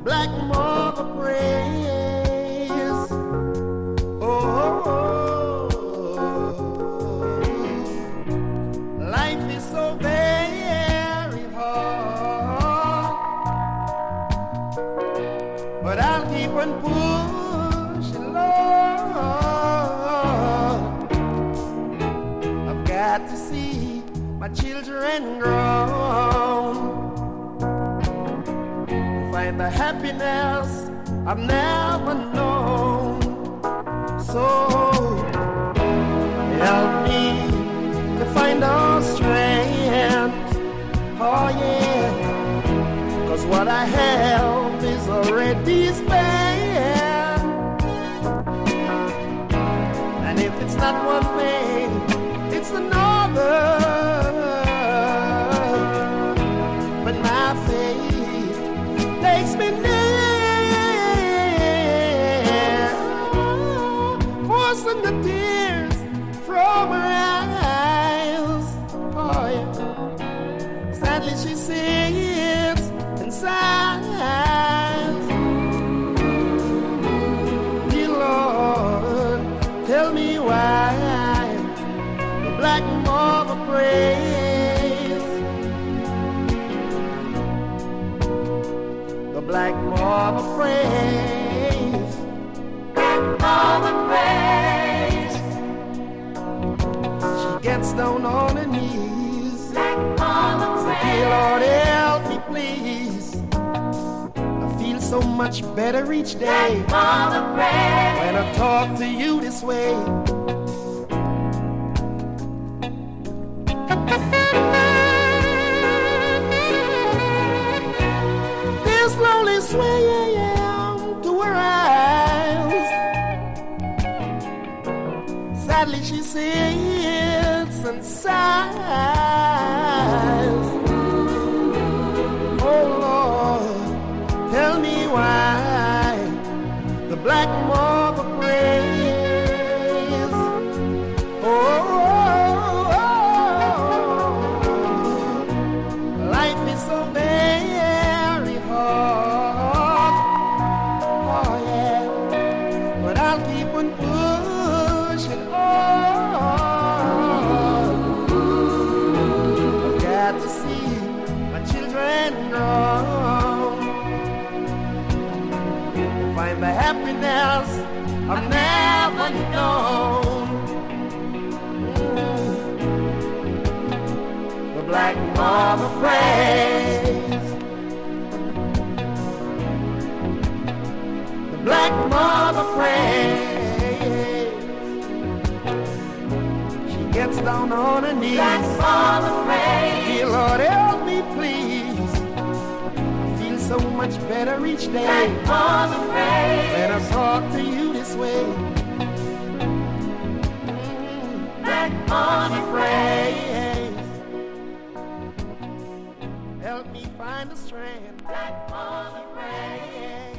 Black mother praise. Oh, life is so very hard, but I'll keep on pushing, Lord. I've got to see my children grow, find the happiness I've never known. So help me to find our strength. Oh yeah, 'cause what I have is already spent. And if it's not one thing, it's another. But my faith takes me near, forcing the tears from her eyes. Oh yeah. Sadly she sits and sighs. Dear Lord, tell me why the black mother prays. The black mother prays. Black mother prays. She gets down on her knees. Black mother prays. Dear Lord, help me please. I feel so much better each day. Black mother prays. When I talk to you this way. Slowly swaying to her eyes. Sadly she sits and sighs. Oh Lord, tell me why the black mother prays. Life is so very hard. Oh yeah, but I'll keep on pushing on. I've got to see my children grow, find the happiness I've never known. The black mother prays. The black mother prays. She gets down on her knees. Black mother prays. Dear Lord, help me please. I feel so much better each day. Black mother prays. When I talk to you this way. Black mother prays. Help me find the strength. Black mother prays.